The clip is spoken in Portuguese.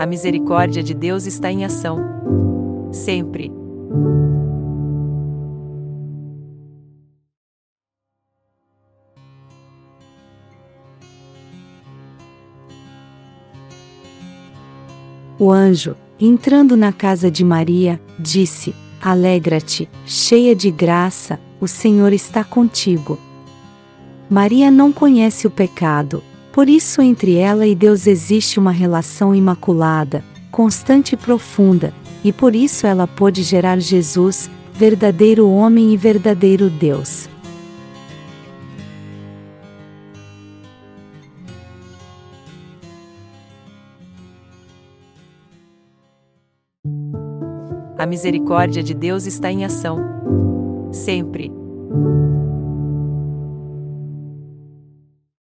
A misericórdia de Deus está em ação. Sempre. O anjo, entrando na casa de Maria, disse: Alegra-te, cheia de graça, o Senhor está contigo. Maria não conhece o pecado, por isso entre ela e Deus existe uma relação imaculada, constante e profunda, e por isso ela pôde gerar Jesus, verdadeiro homem e verdadeiro Deus. A misericórdia de Deus está em ação. Sempre.